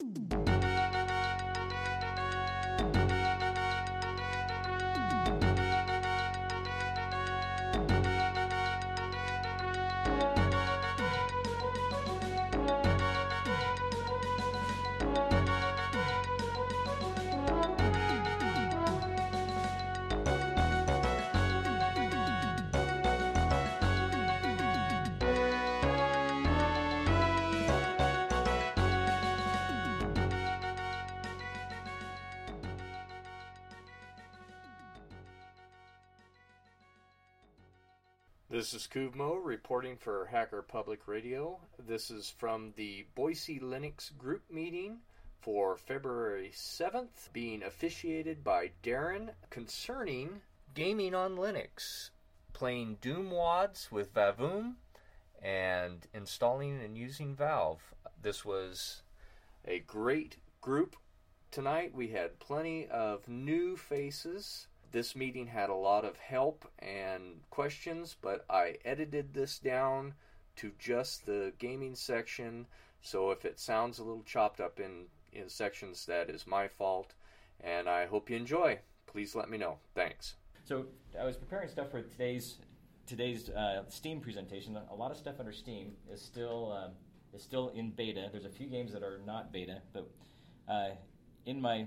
This is Kuvmo reporting for Hacker Public Radio. This is from the Boise Linux group meeting for February 7th, being officiated by Darren concerning gaming on Linux, playing Doom WADs with Vavoom, and installing and using Valve. This was a great group tonight. We had plenty of new faces. This meeting had a lot of help and questions, but I edited this down to just the gaming section, so if it sounds a little chopped up in sections, that is my fault, and I hope you enjoy. Please let me know. Thanks. So I was preparing stuff for today's Steam presentation. A lot of stuff under Steam is still in beta. There's a few games that are not beta, but in my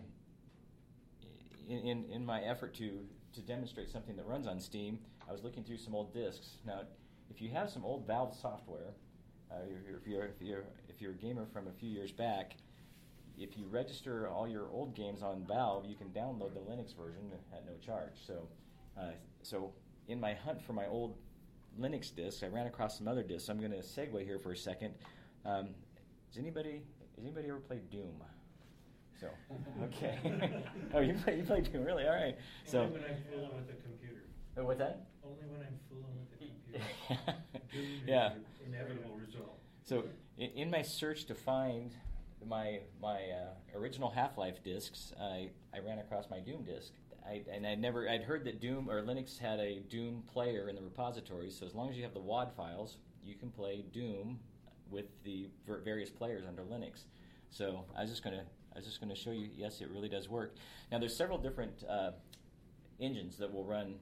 effort to demonstrate something that runs on Steam, I was looking through some old disks. Now, if you have some old Valve software, if you're a gamer from a few years back, if you register all your old games on Valve, you can download the Linux version at no charge. So in my hunt for my old Linux disks, I ran across some other disks. I'm going to segue here for a second. Has anybody ever played Doom? So, okay. Oh, you play Doom, really? All right. Only when I'm fooling with the computer. Oh, what's that? Only when I'm fooling with the computer. Doom Yeah. is the inevitable result. So, in my search to find my original Half-Life disks, I ran across my Doom disk. I'd heard that Doom or Linux had a Doom player in the repository. So as long as you have the WAD files, you can play Doom with the various players under Linux. So I was just going to show you. Yes, it really does work. Now there's several different engines that will run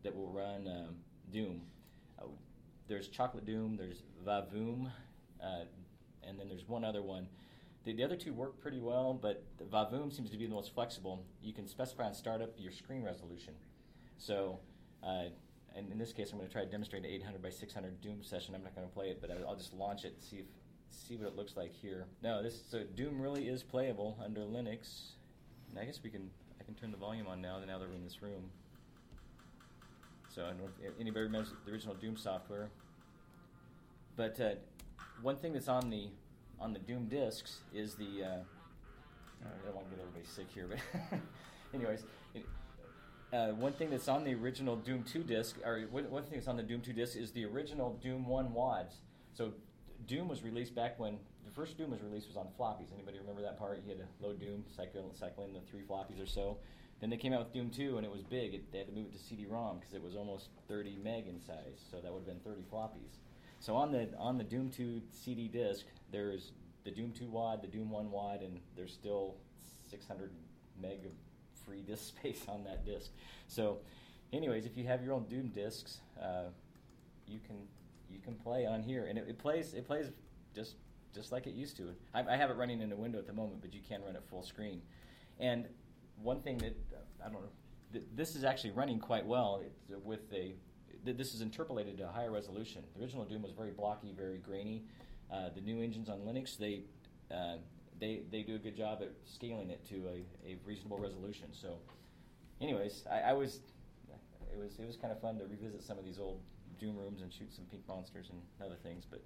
Doom. There's Chocolate Doom. There's Vavoom, and then there's one other one. The other two work pretty well, but the Vavoom seems to be the most flexible. You can specify on startup your screen resolution. So, and in this case, I'm going to try to demonstrate an 800 by 600 Doom session. I'm not going to play it, but I'll just launch it and see what it looks like here. No, so Doom really is playable under Linux. And I guess I can turn the volume on now that we're in this room. So I don't know if anybody remembers the original Doom software. But one thing that's on the Doom disks is the I don't want to get everybody sick here, but anyways, one thing that's on the original Doom 2 disk, or one thing that's on the Doom 2 disk is the original Doom 1 WADs. So Doom was released back when the first Doom was released was on floppies. Anybody remember that part? You had to load Doom, cycle in the 3 floppies or so. Then they came out with Doom 2, and it was big. They had to move it to CD-ROM because it was almost 30 meg in size, so that would have been 30 floppies. So on the Doom 2 CD disk, there's the Doom 2 WAD, the Doom 1 WAD, and there's still 600 meg of free disk space on that disk. So, anyways, if you have your own Doom disks, you can play on here, and it plays just like it used to. I have it running in a window at the moment, but you can run it full screen. And one thing that I don't know, this is actually running quite well. This is interpolated to a higher resolution. The original Doom was very blocky, very grainy. The new engines on Linux, they do a good job at scaling it to a reasonable resolution. So, anyways, it was kind of fun to revisit some of these old Doom rooms and shoot some pink monsters and other things. But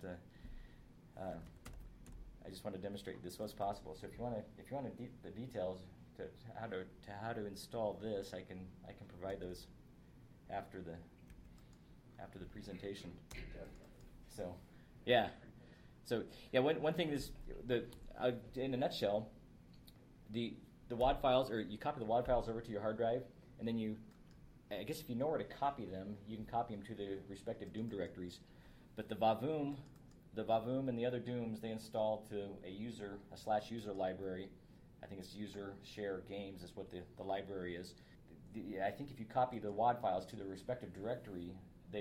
I just want to demonstrate this was possible. So if you want the details to how to install this, I can provide those after the presentation. So, yeah. So, yeah, one thing is, in a nutshell, the WAD files, or you copy the WAD files over to your hard drive, and then I guess if you know where to copy them, you can copy them to the respective Doom directories. But the Vavoom the Vavoom and the other Dooms, they install to a /user library. I think it's user share games is what the library is. I think if you copy the WAD files to the respective directory,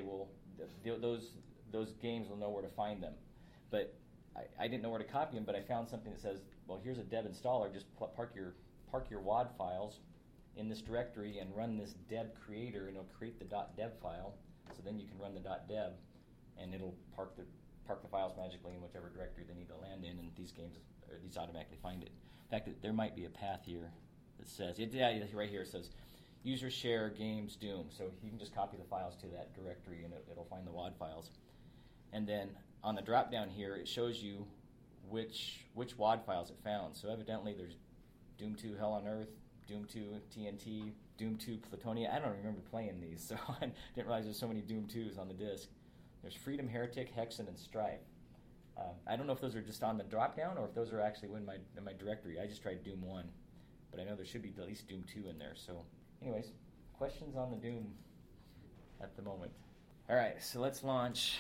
those games will know where to find them. But I didn't know where to copy them, but I found something that says, well, here's a dev installer. Just park your WAD files in this directory and run this deb creator, and it'll create the .dev file. So then you can run the .dev, and it'll park the files magically in whichever directory they need to land in, and these automatically find it. In fact, there might be a path here that says, right here it says, user share games Doom. So you can just copy the files to that directory, and it'll find the WAD files. And then on the drop down here, it shows you which WAD files it found. So evidently there's Doom 2 Hell on Earth, Doom 2 TNT, Doom 2 Plutonia. I don't remember playing these, so I didn't realize there's so many Doom 2s on the disk. There's Freedom, Heretic, Hexen, and Strife. I don't know if those are just on the drop down or if those are actually in my directory. I just tried Doom 1, but I know there should be at least Doom 2 in there. So anyways, questions on the Doom at the moment. All right, so let's launch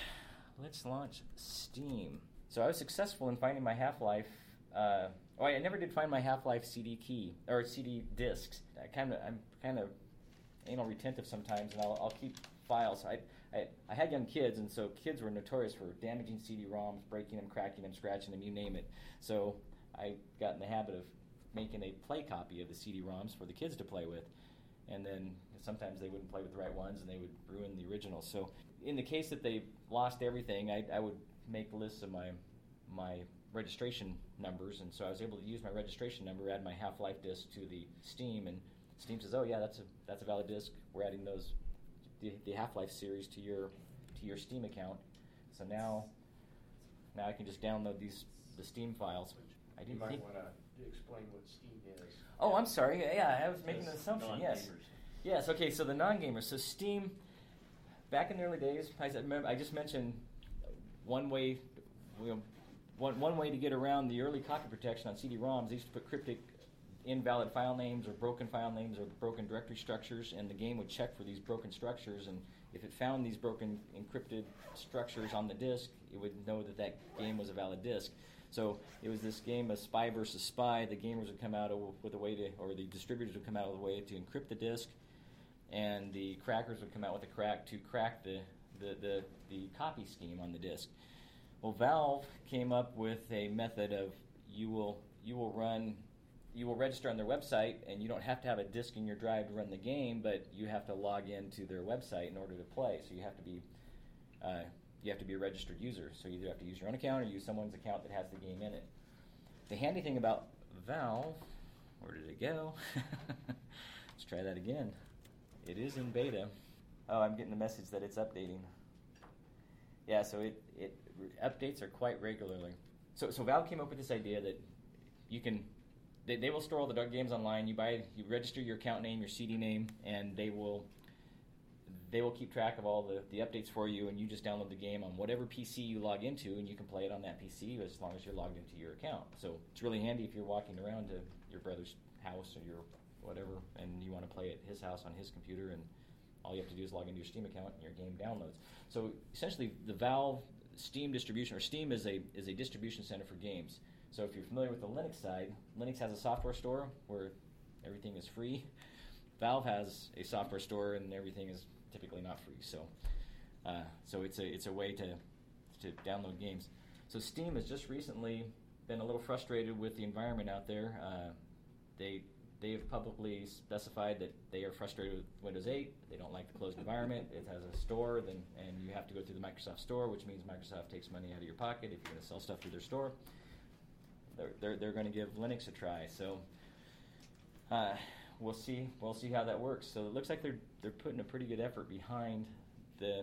Steam. So I was successful in finding my Half-Life. I never did find my Half-Life CD key or CD discs. I'm kind of anal retentive sometimes, and I'll keep files. I had young kids, and so kids were notorious for damaging CD-ROMs, breaking them, cracking them, scratching them, you name it. So I got in the habit of making a play copy of the CD-ROMs for the kids to play with, and then sometimes they wouldn't play with the right ones, and they would ruin the original. So in the case that they lost everything, I would make lists of my registration numbers, and so I was able to use my registration number, add my Half-Life disc to the Steam, and Steam says, oh yeah, that's a valid disc. We're adding the Half-Life series to your Steam account. So now I can just download the Steam files. You might want to explain what Steam is. Oh, I'm sorry. Yeah, I was making an assumption. Yes. Okay. So the non-gamers. So Steam, back in the early days, I just mentioned one way to get around the early copy protection on CD-ROMs. They used to put cryptic, invalid file names or broken file names or broken directory structures, and the game would check for these broken structures, and if it found these broken encrypted structures on the disk, it would know that game was a valid disk. So it was this game of Spy versus Spy. The gamers would come out with a way to, or the distributors would come out with a way to encrypt the disk, and the crackers would come out with a crack to crack the copy scheme on the disk. Well, Valve came up with a method of you will register on their website, and you don't have to have a disk in your drive to run the game, but you have to log into their website in order to play. So you have to be a registered user. So you either have to use your own account or use someone's account that has the game in it. The handy thing about Valve, where did it go? Let's try that again. It is in beta. Oh, I'm getting the message that it's updating. Yeah, so it updates are quite regularly. So Valve came up with this idea that you can. They will store all the games online. You register your account name, your CD name, and they will keep track of all the updates for you, and you just download the game on whatever PC you log into, and you can play it on that PC as long as you're logged into your account. So it's really handy if you're walking around to your brother's house or your whatever, and you want to play at his house on his computer, and all you have to do is log into your Steam account, and your game downloads. So essentially, the Valve Steam distribution, or Steam is a distribution center for games. So if you're familiar with the Linux side, Linux has a software store where everything is free. Valve has a software store, and everything is typically not free. So it's a way to download games. So Steam has just recently been a little frustrated with the environment out there. They have publicly specified that they are frustrated with Windows 8. They don't like the closed environment. It has a store, and you have to go through the Microsoft Store, which means Microsoft takes money out of your pocket if you're going to sell stuff through their store. They're going to give Linux a try. So we'll see how that works. So it looks like they're putting a pretty good effort behind the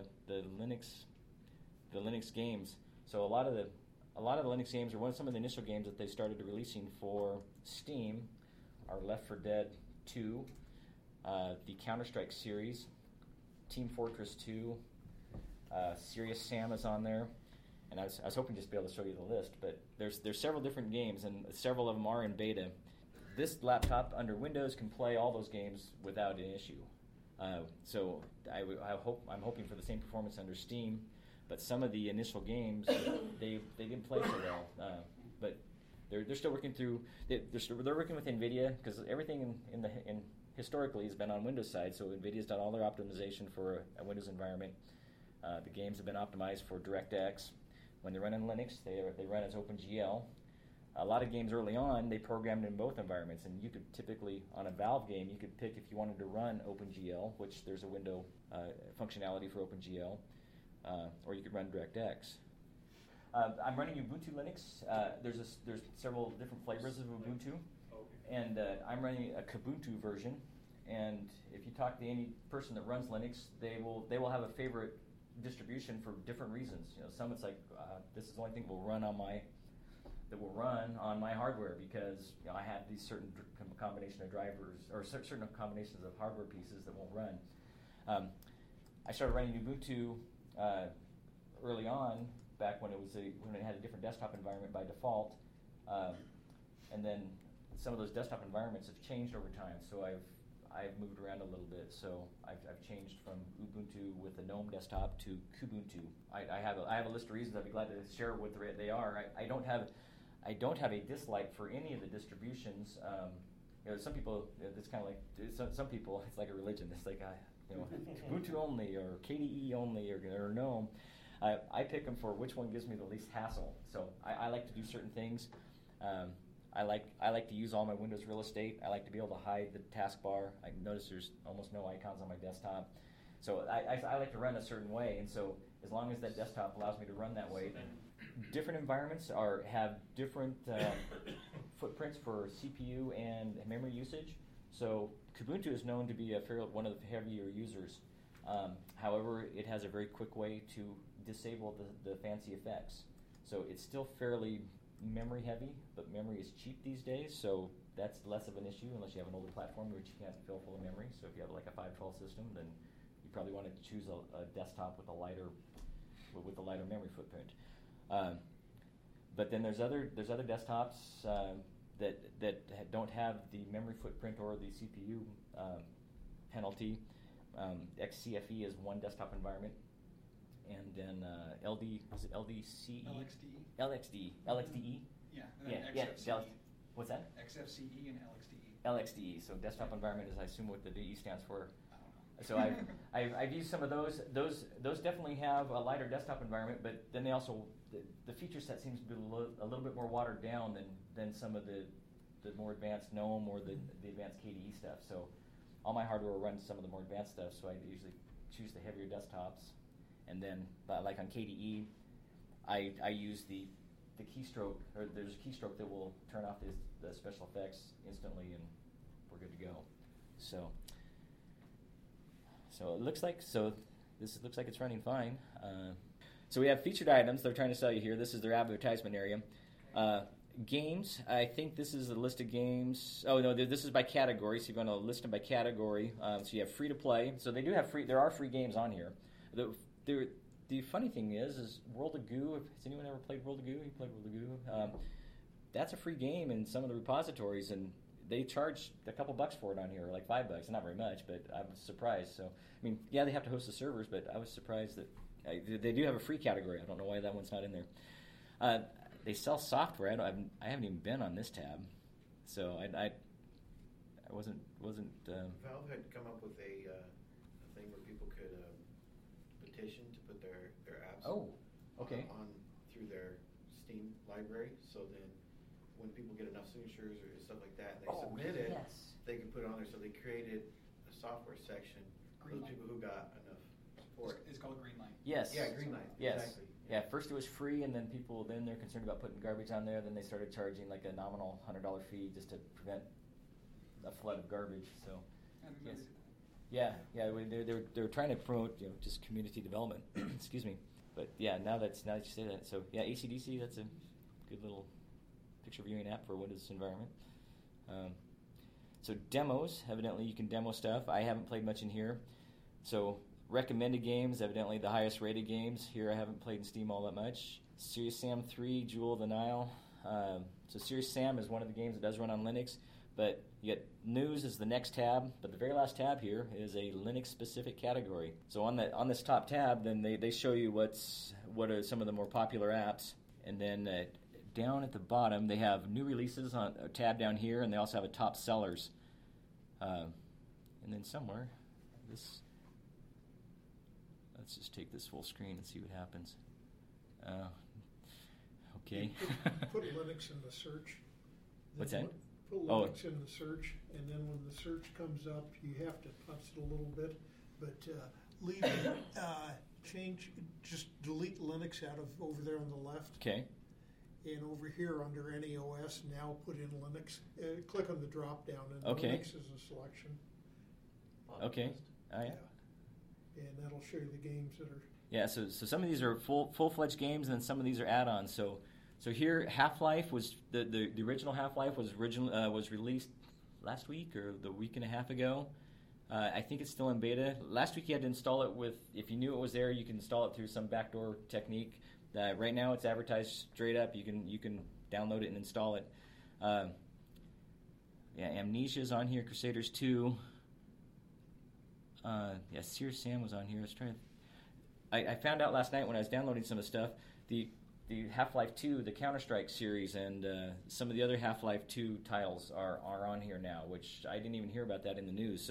Linux games. So a lot of the Linux games, or some of the initial games that they started releasing for Steam, are Left 4 Dead 2, the Counter-Strike series, Team Fortress 2, Serious Sam is on there. And I was hoping just to be able to show you the list, but there's several different games, and several of them are in beta. This laptop under Windows can play all those games without an issue. So I'm hoping for the same performance under Steam. but some of the initial games they didn't play so well. But they're still working through. They're working with NVIDIA because everything in historically has been on Windows side. So NVIDIA's done all their optimization for a Windows environment. The games have been optimized for DirectX. When they run in Linux, they run as OpenGL. A lot of games early on, they programmed in both environments, and you could typically, on a Valve game, you could pick if you wanted to run OpenGL, which there's a window functionality for OpenGL, or you could run DirectX. I'm running Ubuntu Linux. There's several different flavors of Ubuntu, and I'm running a Kubuntu version. And if you talk to any person that runs Linux, they will have a favorite distribution for different reasons. Some it's like this is the only thing that will run on my hardware because I have these certain combination of drivers or certain combinations of hardware pieces that won't run. I started running Ubuntu early on, back when it had a different desktop environment by default, and then some of those desktop environments have changed over time. So I've moved around a little bit. So I've changed from Ubuntu with the GNOME desktop to Kubuntu. I have a list of reasons. I'd be glad to share what they are. I don't have a dislike for any of the distributions. Some people, it's kind of like some people. It's like a religion. It's like Ubuntu only or KDE only or GNOME. I pick them for which one gives me the least hassle. So I like to do certain things. I like to use all my Windows real estate. I like to be able to hide the taskbar. I notice there's almost no icons on my desktop. So I like to run a certain way, and so as long as that desktop allows me to run that way, different environments have different footprints for CPU and memory usage. So Kubuntu is known to be one of the heavier users. However, it has a very quick way to disable the fancy effects. So it's still fairly memory heavy, but memory is cheap these days, so that's less of an issue unless you have an older platform which you can't fill full of memory. So if you have like a 512 system, then you probably want to choose a desktop with a lighter memory footprint. But then there's other desktops that don't have the memory footprint or the CPU penalty. XCFE is one desktop environment, and then LXDE? LXDE? Yeah. XFCE. What's that? XFCE and LXDE. LXDE, so desktop environment is, I assume, what the DE stands for. I don't know. So I've used some of those. Those definitely have a lighter desktop environment, but then they also, the feature set seems to be a little bit more watered down than some of the more advanced GNOME or the advanced KDE stuff. So all my hardware runs some of the more advanced stuff, so I usually choose the heavier desktops. And then, like on KDE, I use the keystroke, or there's a keystroke that will turn off the special effects instantly, and we're good to go. So it looks like this looks like it's running fine. So we have featured items they're trying to sell you here. This is their advertisement area. Games, I think this is a list of games. Oh no, this is by category. So you're going to list them by category. So you have free to play. So they do have there are free games on here. The funny thing is World of Goo. Has anyone ever played World of Goo? You played World of Goo? That's a free game in some of the repositories, and they charge a couple bucks for it on here, like $5. Not very much, but I was surprised. So I mean, yeah, they have to host the servers, but I was surprised that they do have a free category. I don't know why that one's not in there. They sell software. I haven't even been on this tab, so I wasn't. Valve had come up with a thing where people could petition to put their apps on through their Steam library. So then, when people get enough signatures or stuff like that, and they submit it, they can put it on there. So they created a software section for those people who got enough support. It's called Greenlight. Yes. Yeah, Greenlight. Yes. Exactly. Yeah, first it was free, and then they're concerned about putting garbage on there. Then they started charging like a nominal $100 fee just to prevent a flood of garbage. So, yes. They're trying to promote just community development. Excuse me, but yeah, now that you say that, so yeah, AC/DC, that's a good little picture viewing app for Windows environment. So demos, evidently you can demo stuff. I haven't played much in here. So recommended games, evidently the highest rated games. Here I haven't played in Steam all that much. Serious Sam 3, Jewel of the Nile. So Serious Sam is one of the games that does run on Linux, But you get news is the next tab, but the very last tab here is a Linux-specific category. So on this top tab, then they show you what are some of the more popular apps, and then down at the bottom they have new releases on a tab down here, and they also have a top sellers. And then somewhere, let's just take this full screen and see what happens. Okay. Put Linux in the search. What's that? Put Linux in the search, and then when the search comes up, you have to punch it a little bit, but leave it, just delete Linux out of over there on the left. Okay. And over here under any OS, now put in Linux. Click on the drop down, and okay. Linux is a selection. Okay. Yeah. And that'll show you the games that are. Yeah. So some of these are full-fledged games, and then some of these are add-ons. So here, Half-Life was the original Half-Life was released last week or the week and a half ago. I think it's still in beta. Last week you had to install it with, if you knew it was there, you can install it through some backdoor technique. Right now it's advertised straight up. You can download it and install it. Amnesia's on here. Crusaders 2. Sears Sam was on here. I was trying to. I found out last night when I was downloading some of the stuff. The Half-Life 2, the Counter-Strike series, and some of the other Half-Life 2 titles are on here now, which I didn't even hear about that in the news.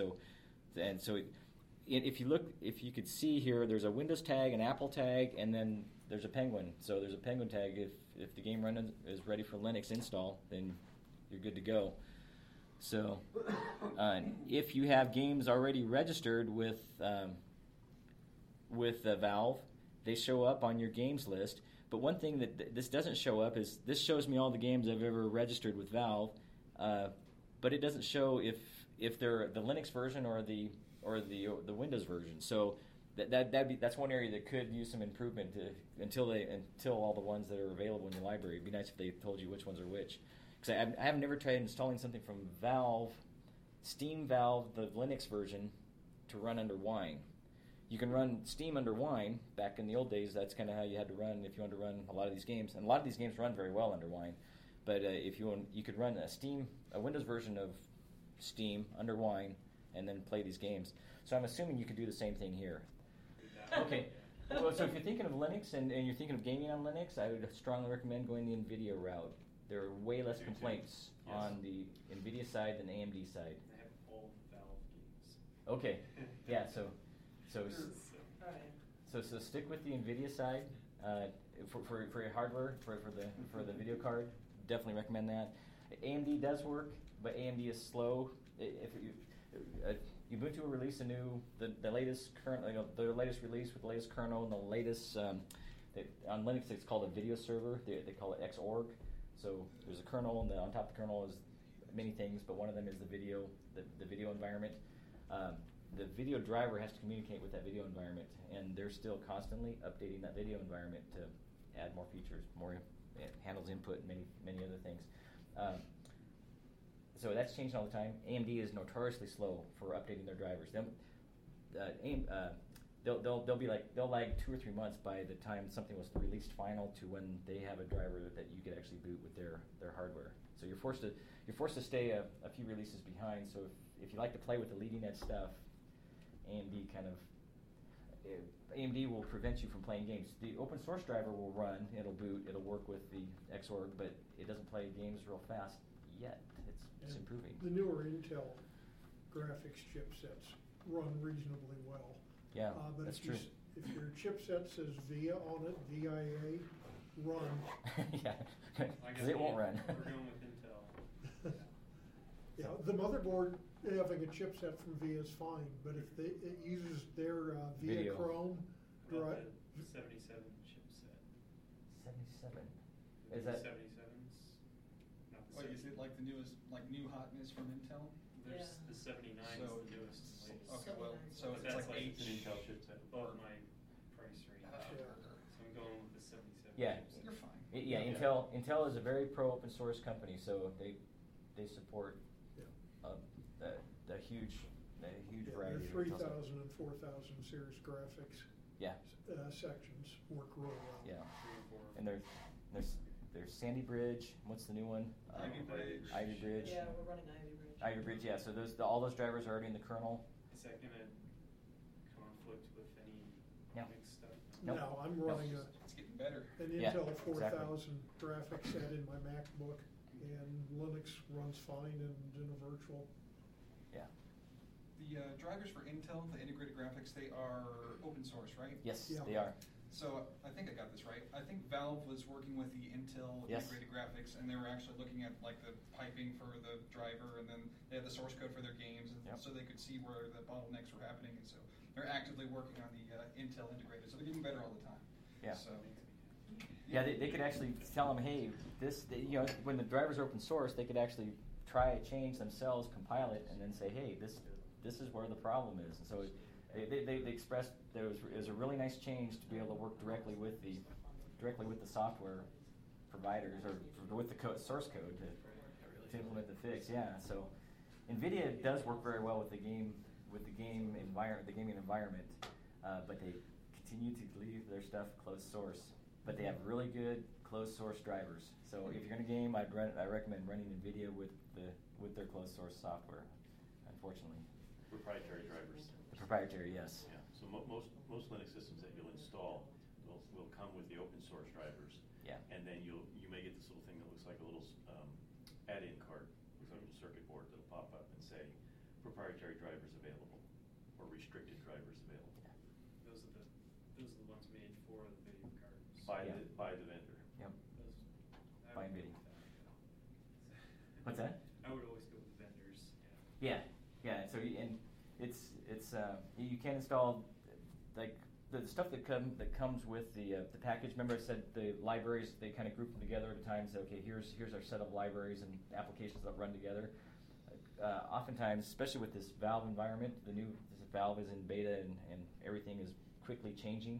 If you could see here, there's a Windows tag, an Apple tag, and then there's a Penguin. So there's a Penguin tag. If the game is ready for Linux install, then you're good to go. So if you have games already registered with Valve, they show up on your games list. But one thing that this doesn't show up is this shows me all the games I've ever registered with Valve, but it doesn't show if they're the Linux version or the Windows version. So that's one area that could use some improvement until all the ones that are available in your library. It'd be nice if they told you which ones are which. Because I have never tried installing something from Valve, Steam Valve, the Linux version, to run under Wine. You can run Steam under Wine. Back in the old days, that's kind of how you had to run if you wanted to run a lot of these games. And a lot of these games run very well under Wine. But if you could run a Windows version of Steam under Wine and then play these games. So I'm assuming you could do the same thing here. Okay. Well, so if you're thinking of Linux and you're thinking of gaming on Linux, I would strongly recommend going the NVIDIA route. There are way less complaints on the NVIDIA side than the AMD side. They have all Valve games. Okay. Yeah. So stick with the NVIDIA side for your hardware for the video card. Definitely recommend that. AMD does work, but AMD is slow. Ubuntu will release the latest release with the latest kernel and the latest on Linux. It's called a video server. They call it Xorg. So there's a kernel, and on top of the kernel is many things, but one of them is the video environment. The video driver has to communicate with that video environment, and they're still constantly updating that video environment to add more features, it handles input, and many other things. So that's changing all the time. AMD is notoriously slow for updating their drivers. They'll lag 2 or 3 months by the time something was released final to when they have a driver that you could actually boot with their hardware. So you're forced to stay a few releases behind. So if you like to play with the leading edge stuff, AMD will prevent you from playing games. The open source driver will run, it'll boot, it'll work with the Xorg, but it doesn't play games real fast yet. It's improving. The newer Intel graphics chipsets run reasonably well. Yeah, but that's true. If your chipset says VIA on it, VIA, run. Yeah, because it won't run. We're going with Intel. Yeah, the motherboard having a chipset from VIA is fine, but if it uses their VIA Video. Chrome drive. 77 chipset. 77. Is that 77's? Not the Is it like the newest, like new hotness from Intel? There's the 79 is So- the newest and latest. Okay, well, so But it's that's like it's an H. Intel chipset above my price range. So I'm going with the 77 Yeah. chipset. You're fine. Yeah, Intel is a very pro open source company, so they support a huge variety Their of 3000 and 4000 series graphics Yeah. sections work real well. Yeah, 3 and 4. and there's Sandy Bridge. What's the new one? Ivy Bridge. Ivy Bridge. Yeah, we're running Ivy Bridge. Ivy Bridge. Yeah. So all those drivers are already in the kernel. Is that going to conflict with any No. Linux stuff? Nope. No, I'm running It's getting better. an Yeah, Intel exactly. 4000 graphics set in my MacBook, and Linux runs fine in a virtual. Yeah. The drivers for Intel, the integrated graphics, they are open source, right? Yes, Yeah. they are. So I think I got this right. I think Valve was working with the Intel Yes. integrated graphics, and they were actually looking at like the piping for the driver, and then they had the source code for their games, and Yep. so they could see where the bottlenecks were happening. And so they're actively working on the Intel integrated, so they're getting better all the time. Yeah. So Yeah, they could actually tell them, hey, when the drivers are open source, they could actually try a change themselves, compile it, and then say, hey, this is where the problem is. And so they expressed it was a really nice change to be able to work directly with the software providers or with the source code to implement the fix. Yeah, so NVIDIA does work very well with the gaming environment, but they continue to leave their stuff closed source. But they have really good closed source drivers. So if you're going to game, I recommend running NVIDIA with their closed source software. Unfortunately, Proprietary drivers. the proprietary, yes. Yeah. So most Linux systems that you'll install will come with the open source drivers. Yeah. And then you may get this little thing that looks like a little add-in card, looks like a little circuit board that'll pop up and say proprietary drivers available or restricted drivers available. Those are the ones made for the video cards. By the vendor. Yep. I By would go NVIDIA. with that. What's that? I would always go with vendors. Yeah. So you can install like the stuff that comes with the package. Remember, I said the libraries, they kind of group them together at a time. Say, okay, here's our set of libraries and applications that run together. Oftentimes, especially with this Valve environment, this Valve is in beta and everything is quickly changing.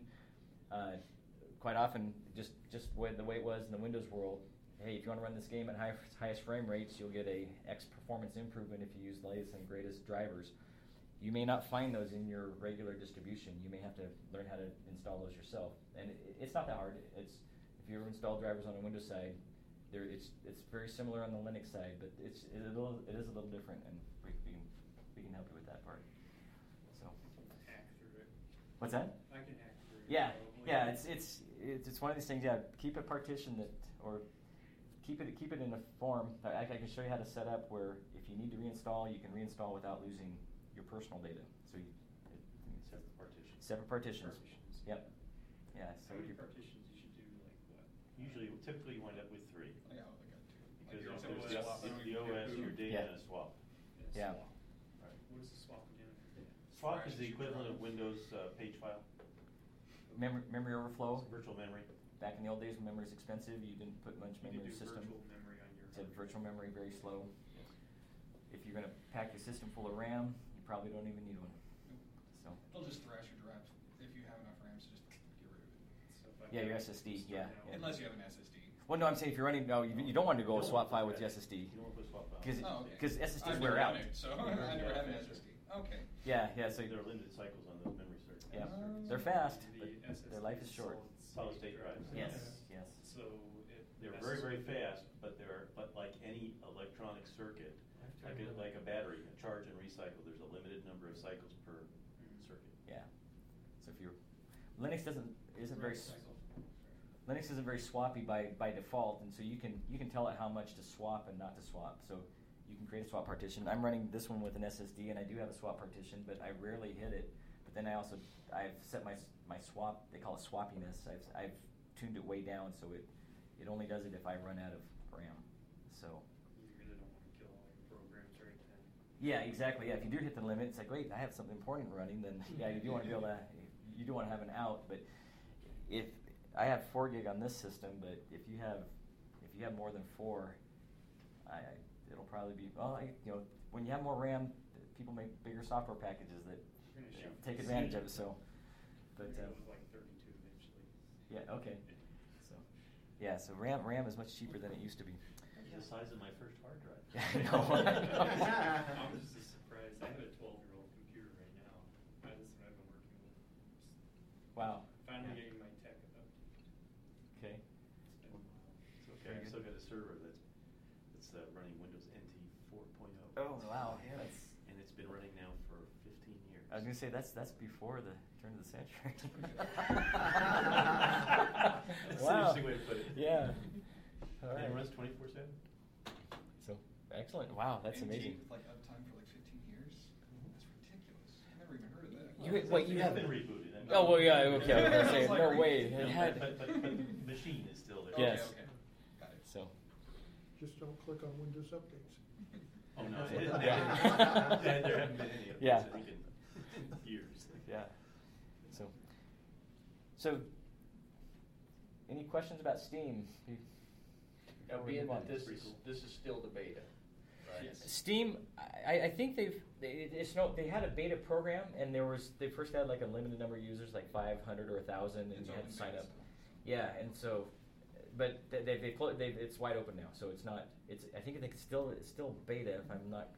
Quite often, just the way it was in the Windows world, hey, if you want to run this game at highest frame rates, you'll get a X performance improvement if you use the latest and greatest drivers. You may not find those in your regular distribution. You may have to learn how to install those yourself. And it's not that hard. If you ever install drivers on the Windows side, it's very similar on the Linux side, but it is a little different, and we can help you with that part. So, Hack through it. what's that? I can hack through it. Yeah, probably. yeah. It's one of these things. Yeah, keep a partition or keep it in a form. I can show you how to set up where if you need to reinstall, you can reinstall without losing your personal data. So Separate partitions. separate partitions. Partitions. Yep. Yeah. So How many you- partitions you should do, like what? Typically you wind up with 3. I got two. Because Like there's your the OS, OS, your data, Yeah. and a swap. Yeah. Swap. Right. What does the swap do? Swap is the equivalent of Windows page file, memory overflow. virtual memory. Back in the old days when memory was expensive, you didn't put much You memory can in do the system. virtual memory on your It's a hard virtual drive. memory, very slow. If you're going to pack your system full of RAM, you probably don't even need one. So They'll just thrash your drive if you have enough RAM, so just get rid of it. So if I've Yeah, your got- SSD, start yeah, out yeah. Unless you have an SSD. well, no, I'm saying if you're running, you don't want to go swap file with the SSD. You don't want to put swap file. Because Oh, okay. SSDs I've wear never out. done it, so I never had an SSD. Okay. Yeah. So There are limited cycles on those memory circuits. yeah, they're fast, The but SSD their life is short. Solid state drives. Yes. Yes. So it They're messes very, very with- fast, but like any electronic circuit, like a battery, a charge and recycle, there's a limited number of cycles per circuit. Yeah. So if you're Linux isn't very swappy by default, and so you can tell it how much to swap and not to swap. So you can create a swap partition. I'm running this one with an SSD, and I do have a swap partition, but I rarely hit it. But then I've set my swap. They call it swappiness. I've tuned it way down, so it only does it if I run out of RAM. So. You really don't want to kill all your programs right then. Yeah, exactly. Yeah, if you do hit the limit, it's like, wait, I have something important running. Then yeah, you do want to be able to. You do want to have an out, but if I have 4 gig on this system, but if you have more than 4, it'll probably be when you have more RAM, people make bigger software packages that You're gonna shoot take for advantage C. of it. So, but You're gonna go with like 32 eventually. yeah, okay. So RAM is much cheaper than it used to be. It's the size of my first hard drive. Yeah, I know. I'm just as surprised. I have a 12-year-old computer right now. This is what I've been working with. Wow. Finally Yeah. getting my tech up. Okay. It's been a while. It's okay. was going to say that's before the turn of the century. That's Wow. an interesting way to put it. Yeah. All And right. it runs 24/7. So excellent. Wow, that's And amazing. With, like uptime for like 15 years. That's ridiculous. I never even heard of that. You It's have been rebooted. I mean, Oh well, yeah. Okay, I was going to say Like, no way. you It know, had. but the machine is still there. Okay, Yes. okay. Got it. So. Just don't click on Windows updates. Oh no, Yeah. there haven't been any updates. Yeah. I think in years. Yeah. So, any questions about Steam? Now, Before we being move on. that this Pretty is, cool. this is still the beta, right? Yes. Steam, I think they had a beta program, and they first had like a limited number of users, like 500 or 1,000, and It's you had open to sign beta up. still. Yeah, and so, but it's wide open now, so it's not. I think it's still beta if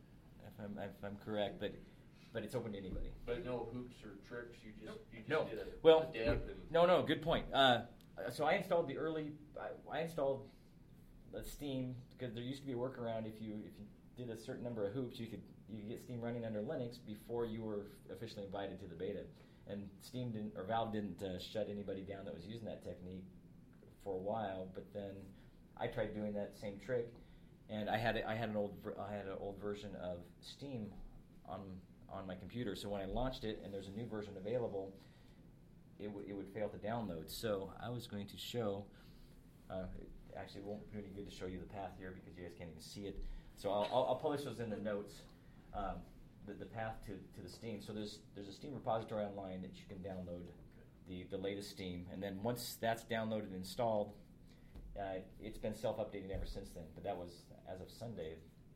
I'm correct, but it's open to anybody. But no hoops or tricks. You just No. did a Well, deb and no, good point. So I installed I installed the Steam because there used to be a workaround if you did a certain number of hoops, you could get Steam running under Linux before you were officially invited to the beta. And Valve didn't shut anybody down that was using that technique for a while. But then I tried doing that same trick, and I had an old version of Steam on my computer. So when I launched it and there's a new version available, it would fail to download. So I was going to show. Actually, it won't be any good to show you the path here because you guys can't even see it. So I'll publish those in the notes. The path to the Steam. So there's a Steam repository online that you can download the latest Steam, and then once that's downloaded and installed, it's been self-updating ever since then. But that was as of Sunday.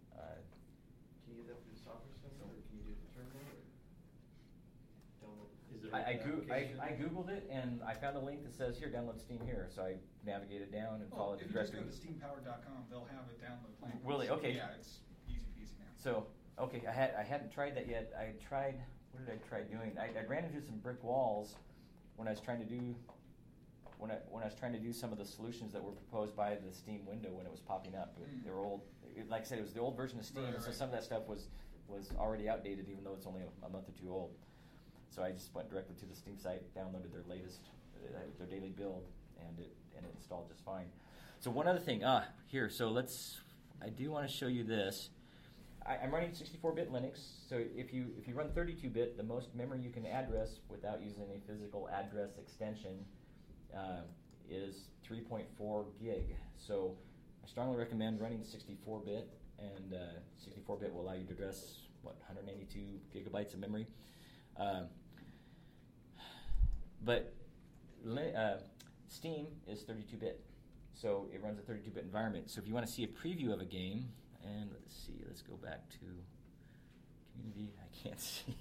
Can you do that through the software center, or can you do it the terminal, or download? Is there I googled it and I found a link that says here download Steam here. So I navigated down and Well, followed if the you just directory. go to steampower.com, they'll have a download plan. Will they? Okay. Yeah, it's easy peasy now. So okay, I hadn't tried that yet. I tried. What did I try doing? I ran into some brick walls when I was trying to do when I was trying to do some of the solutions that were proposed by the Steam window when it was popping up. They were old. Like I said, it was the old version of Steam, Right, so right. some of that stuff was already outdated, even though it's only a month or two old. So I just went directly to the Steam site, downloaded their latest, their daily build, and it installed just fine. So one other thing, here. So I do want to show you this. I'm running 64-bit Linux. So if you run 32-bit, the most memory you can address without using a physical address extension is 3.4 gig. So I strongly recommend running 64-bit, and 64-bit will allow you to address 192 gigabytes of memory. But Steam is 32-bit, so it runs a 32-bit environment. So if you want to see a preview of a game, and let's go back to community. I can't see.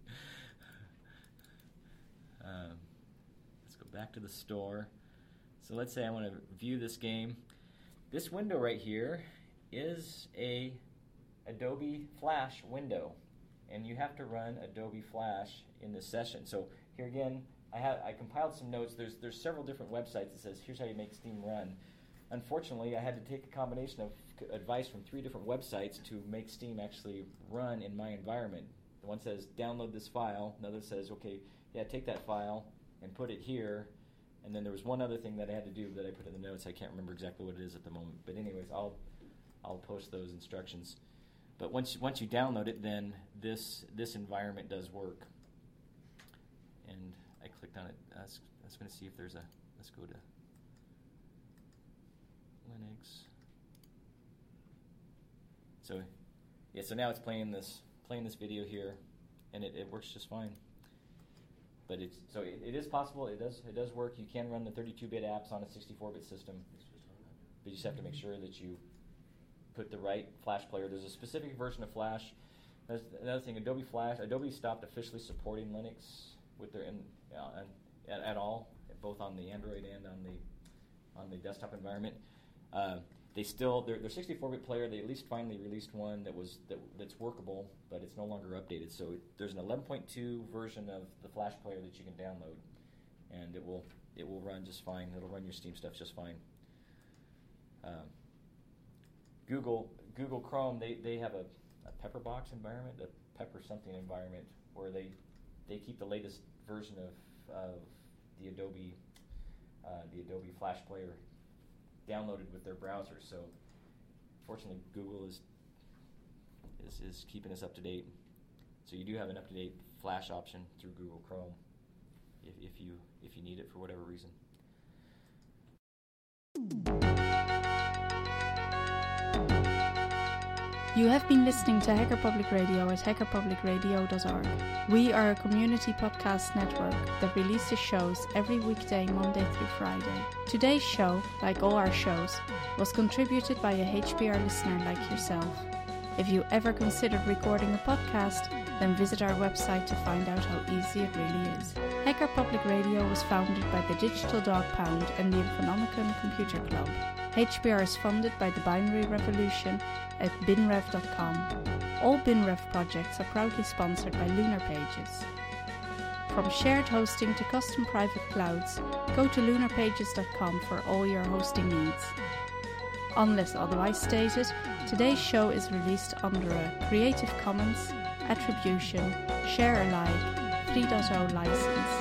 Let's go back to the store. So let's say I want to view this game. This window right here is a Adobe Flash window, and you have to run Adobe Flash in this session. So here again, I compiled some notes. There's several different websites that says here's how you make Steam run. Unfortunately, I had to take a combination of advice from 3 different websites to make Steam actually run in my environment. The one says download this file. Another says, okay, yeah, take that file and put it here. And then there was one other thing that I had to do that I put in the notes. I can't remember exactly what it is at the moment. But anyways, I'll post those instructions. But once you download it, then this environment does work. And I clicked on it. I was going to see if there's a. Let's go to Linux. So, yeah. So now it's playing this video here, and it works just fine. But it is possible. It does work. You can run the 32-bit apps on a 64-bit system, but you just have to make sure that you put the right Flash player. There's a specific version of Flash. There's another thing. Adobe stopped officially supporting Linux with their at all, both on the Android and on the desktop environment. They still their 64-bit player. They at least finally released one that's workable, but it's no longer updated. So there's an 11.2 version of the Flash player that you can download, and it will run just fine. It'll run your Steam stuff just fine. Google Chrome, they have a Pepperbox environment, a Pepper something environment, where they they keep the latest version of the Adobe Flash Player downloaded with their browser. So fortunately, Google is keeping us up to date. So you do have an up to date Flash option through Google Chrome if you need it for whatever reason. You have been listening to Hacker Public Radio at hackerpublicradio.org. We are a community podcast network that releases shows every weekday, Monday through Friday. Today's show, like all our shows, was contributed by a HPR listener like yourself. If you ever considered recording a podcast, then visit our website to find out how easy it really is. Hacker Public Radio was founded by the Digital Dog Pound and the Infonomicon Computer Club. HPR is funded by the Binary Revolution at binrev.com. All BinRev projects are proudly sponsored by Lunar Pages. From shared hosting to custom private clouds, go to lunarpages.com for all your hosting needs. Unless otherwise stated, today's show is released under a Creative Commons Attribution Share Alike 3.0 license.